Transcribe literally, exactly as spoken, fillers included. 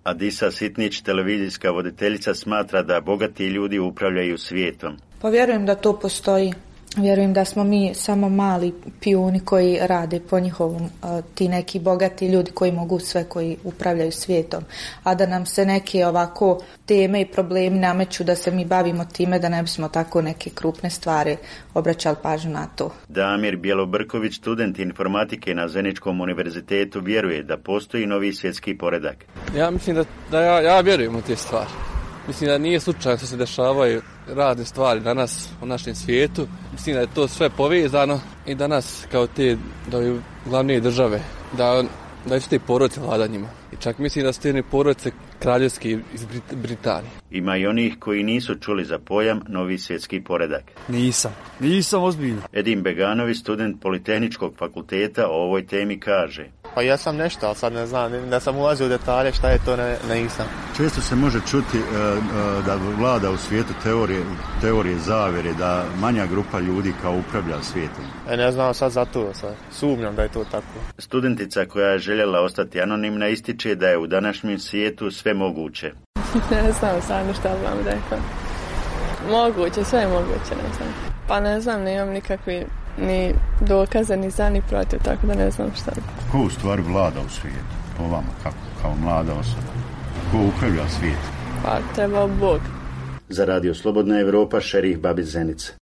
Adisa Sitnić, televizijska voditeljica, smatra da bogati ljudi upravljaju svijetom. Pa vjerujem da to postoji. Vjerujem da smo mi samo mali pijuni koji rade po njihovom, ti neki bogati ljudi koji mogu sve, koji upravljaju svijetom. A da nam se neke ovako teme i problemi nameću da se mi bavimo time, da ne bismo tako neke krupne stvari obraćali pažnju na to. Damir Bjelobrković, student informatike na Zeničkom univerzitetu, vjeruje da postoji novi svjetski poredak. Ja mislim da, da ja, ja vjerujem u te stvari. Mislim da nije slučajno što se dešavaju razne stvari danas u našem svijetu. Mislim da je to sve povezano i danas kao te da je glavne države, da, da su te porodice vlada njima. I čak mislim da su te porodice kraljevske iz Britanije. Ima i onih koji nisu čuli za pojam novi svjetski poredak. Nisam, nisam ozbiljno. Edim Beganović, student Politehničkog fakulteta, o ovoj temi kaže. Pa ja sam nešto, ali sad ne znam, da sam ulazio u detalje šta je to, ne, ne nisam. Često se može čuti uh, uh, da vlada u svijetu teorije, teorije zavere, da manja grupa ljudi kao upravlja svijetom. E, ne znam sad za to, sad sumnjam da je to tako. Studentica koja je željela ostati anonimna ističe da je u današnjem svijetu sve moguće. Ne znam stvarno šta vam rekao. Moguće, sve je moguće, ne znam. Pa ne znam, nemam nikakvi ni dokaze, ni za, ni protiv, tako da ne znam šta. Ko u stvari vlada u svijetu? Po vama, kako? Kao mlada osoba. Ko upravlja svijet? Pa treba Bog. Za Radio Slobodna Evropa, Šerif Babić Zenica.